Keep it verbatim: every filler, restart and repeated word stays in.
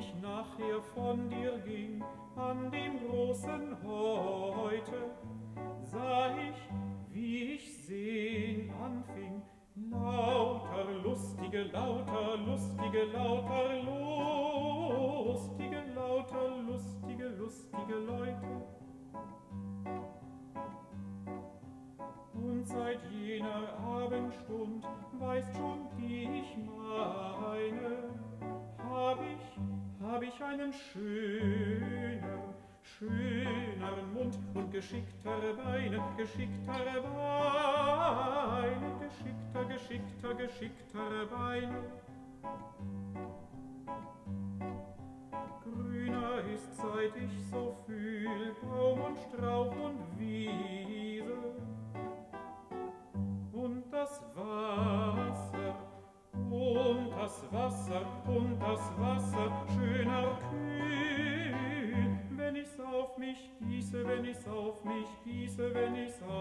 ich nachher von dir ging, an dem großen Heute, sah ich, wie ich sehn anfing, lauter lustige, lauter lustige, lauter lustige, lauter lustige, lustige Leute. Und seit jener Abendstund weißt schon, die ich meine, hab ich, hab ich einen schöner, schöneren Mund und geschicktere Beine, geschicktere Beine, geschickter, geschickter, geschicktere Beine. Grüner ist, seit ich so fühl, Baum und Strauch und Wiese. Und das Wasser, und das Wasser, und das Wasser, schöner kühl, wenn ich's auf mich gieße, wenn ich's auf mich gieße, wenn ich's auf